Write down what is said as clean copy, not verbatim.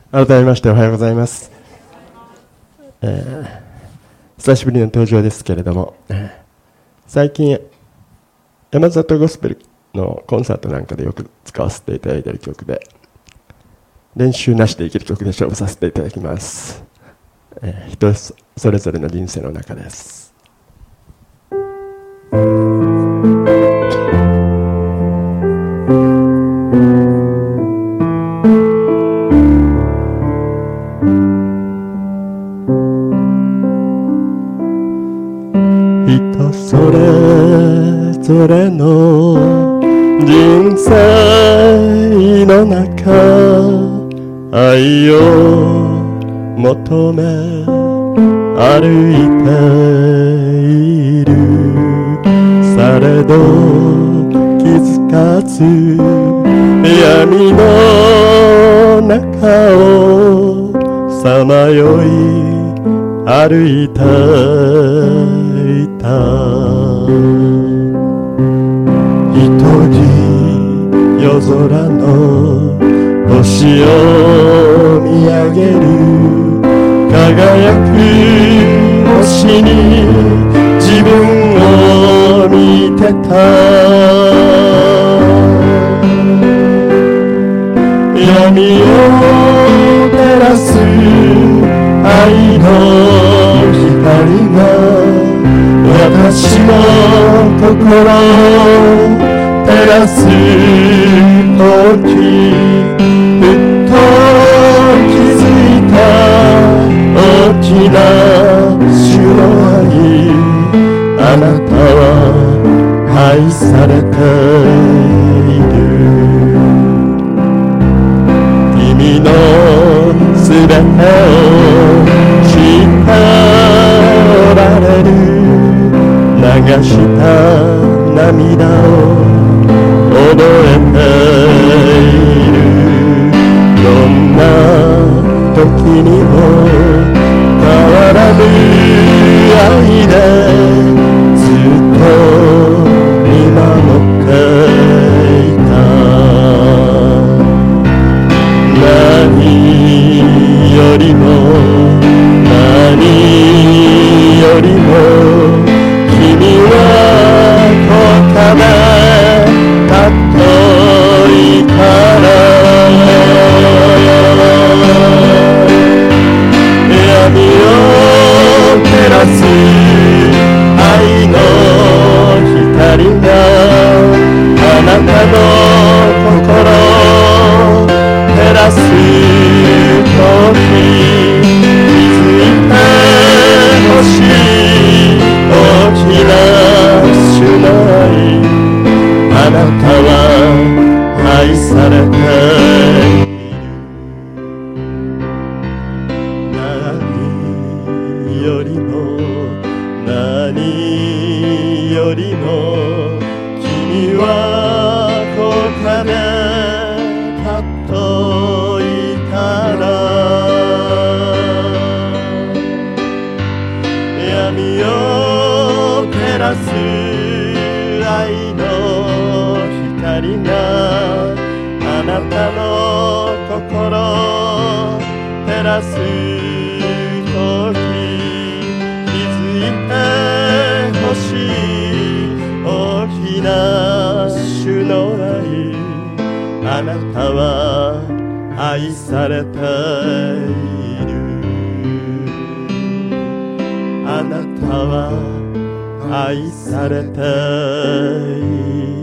改めましておはようございます。久しぶりの登場ですけれども、最近山里ゴスペルのコンサートなんかでよく使わせていただいている曲で、練習なしでいける曲で勝負させていただきます。人それぞれの人生の中です。人それぞれの人生の中、愛を求め歩いている。されど気づかず闇の中をさまよい歩いていた。一人夜空の星を見上げる。輝く星に自分を見てた。闇を照らす愛の光が私の心を照らすとき、ふっと気づいた大きな主の愛。あなたは愛されている。君のすべてを叱られる。流した涙を覚えている。どんな時にも変わらぬ愛でずっと見守っていた。何よりも何よりも君はここでかっこいいから。闇を照らす愛の光があなたの心を照らすとき、気づいてほしい大きな主の愛。あなたは愛されている。何よりも何よりも君はここでかっこいいから。闇を照らす愛の光があなたの心を照らすとき、気づいてほしい大きな主の愛。あなたは愛されている。あなたは愛されている。